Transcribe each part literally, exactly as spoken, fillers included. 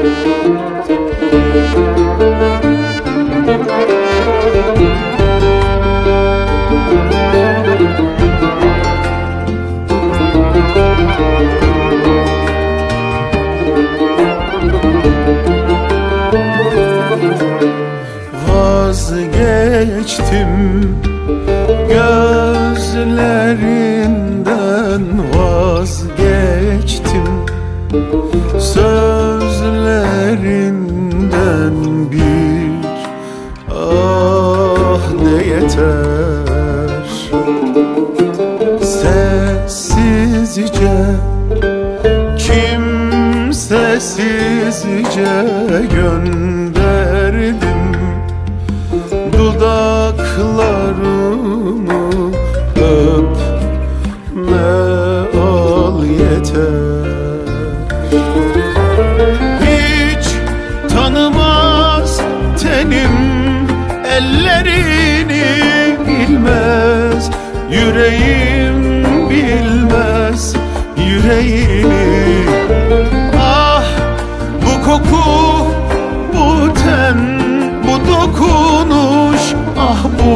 Vazgeçtim gözlerinden, vazgeçtim sözlerinden. Bir ah de yeter, sessizce, kimsesizce gönderdim dudaklarımı, öpme al yeter. Hiç tanımaz tenim ellerini, bilmez yüreğim, bilmez yüreğini. Ah bu koku, bu ten, bu dokunuş, ah bu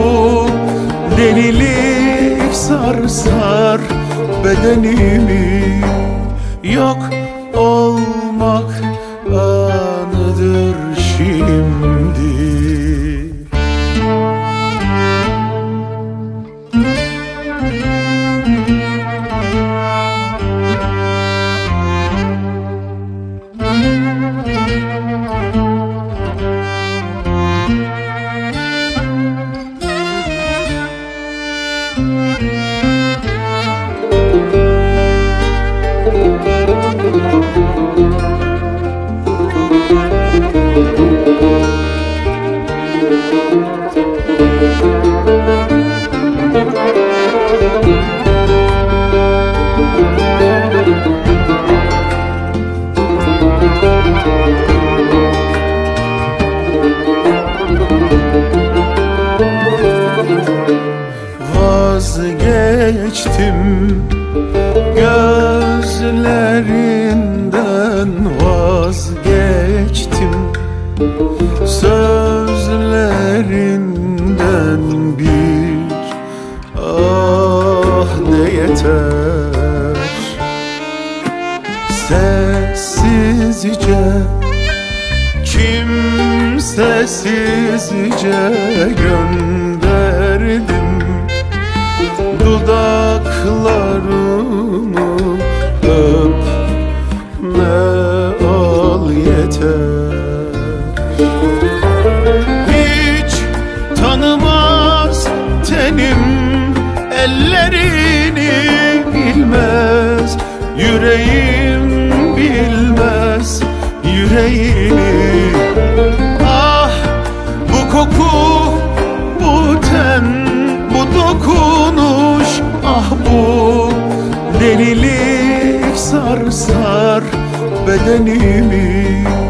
delilik sarsar bedenimi. Yok olmak anıdır şimdi. Vazgeçtim gözlerinden, vazgeçtim sözlerinden. Bir ah de yeter, sessizce, kimsesizce gönderdim dudaklarımı, öpme al yeter. Hiç tanımaz tenim ellerini, bilmez yüreğim, bilmez yüreğini. Ah bu koku, bu ten, bu dokunuş, ah bu delilik sarsar bedenimi.